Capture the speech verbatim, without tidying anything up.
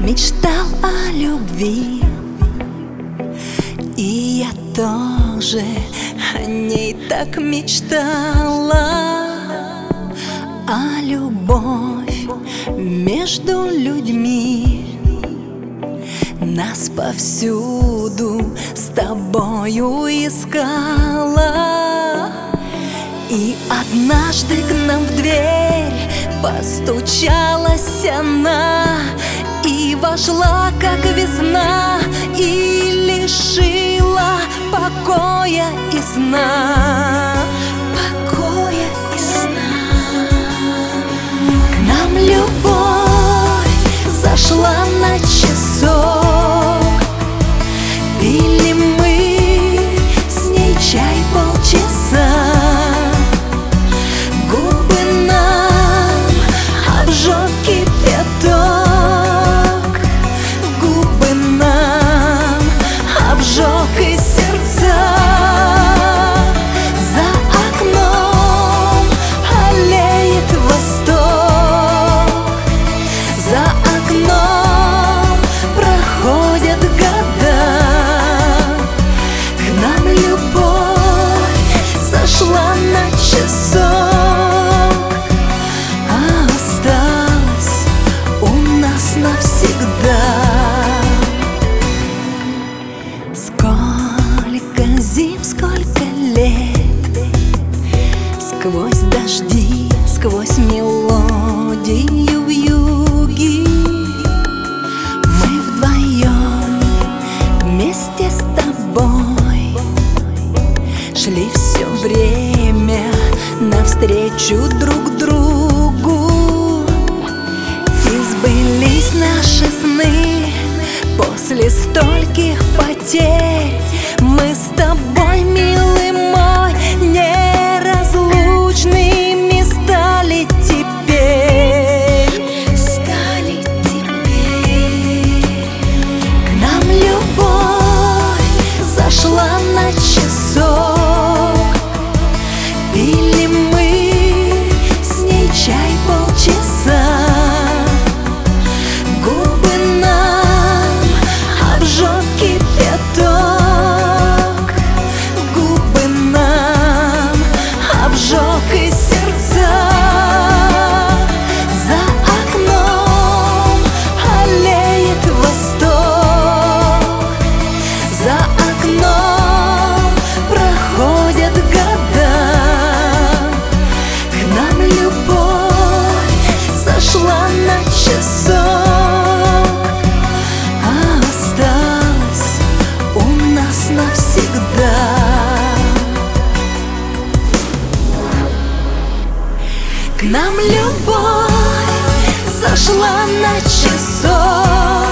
мечтал о любви, и я тоже о ней так мечтала. А любовь между людьми нас повсюду с тобою искала. И однажды к нам в дверь постучалась она, и вошла, как весна, и лишила покоя и сна. Покоя и сна. К нам любовь зашла на часок, пили мы с ней чай полчаса. Губы нам обжег кипяток, губы нам обжег и сердца. За окном аллеет восток, за окном проходят года. К нам любовь зашла на часок, а осталась у нас навсегда. Сколько зим, сколько лет, сквозь дожди, сквозь мелодию вьюги, мы вдвоем вместе с тобой шли все время навстречу друг другу. И сбылись наши сны после стольких потерь. Мы с тобой, милый мой, неразлучными стали теперь. Стали теперь. К нам любовь зашла на часок, пили мы с ней чай полчаса. Губы нам обжег кипяток, губы нам обжег и сердца. За окном аллеет восток, за окном проходят года. К нам любовь зашла на часок, а осталась у нас навсегда. К нам любовь зашла на часок,